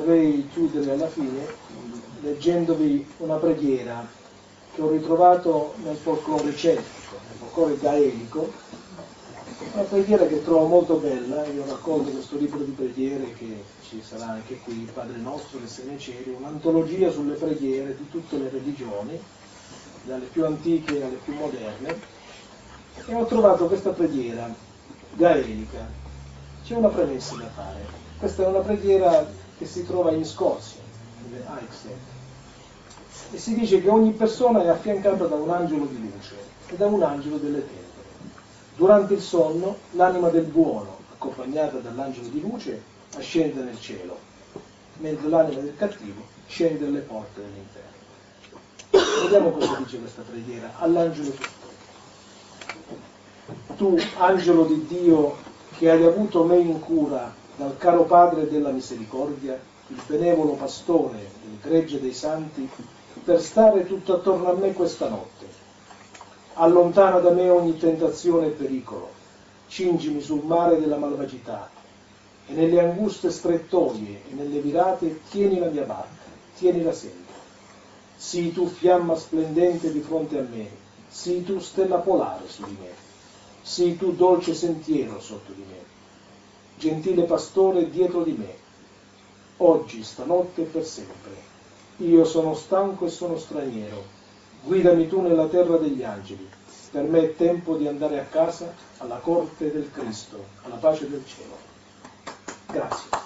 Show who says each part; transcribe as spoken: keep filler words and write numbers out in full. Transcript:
Speaker 1: vorrei chiudere alla fine leggendovi una preghiera che ho ritrovato nel folklore celtico, nel folklore gaelico, una preghiera che trovo molto bella. Io ho raccolto questo libro di preghiere che ci sarà anche qui, il Padre Nostro che sei nei cieli, un'antologia sulle preghiere di tutte le religioni, dalle più antiche alle più moderne, e ho trovato questa preghiera gaelica. C'è una premessa da fare. Questa è una preghiera che si trova in Scozia, in Eichstätt, e si dice che ogni persona è affiancata da un angelo di luce e da un angelo delle tenebre. Durante il sonno l'anima del buono, accompagnata dall'angelo di luce, ascende nel cielo, mentre l'anima del cattivo scende alle porte dell'inferno. Vediamo cosa dice questa preghiera all'angelo custode. Tu, angelo di Dio, che hai avuto me in cura dal caro Padre della misericordia, il benevolo pastore del gregge dei santi, per stare tutto attorno a me questa notte. Allontana da me ogni tentazione e pericolo, cingimi sul mare della malvagità, e nelle anguste strettoie e nelle virate tieni la mia barca, tienila sempre. Sii tu fiamma splendente di fronte a me, sii tu stella polare su di me, sii tu dolce sentiero sotto di me, gentile pastore dietro di me, oggi, stanotte e per sempre. Io sono stanco e sono straniero, guidami tu nella terra degli angeli, per me è tempo di andare a casa, alla corte del Cristo, alla pace del cielo. Grazie.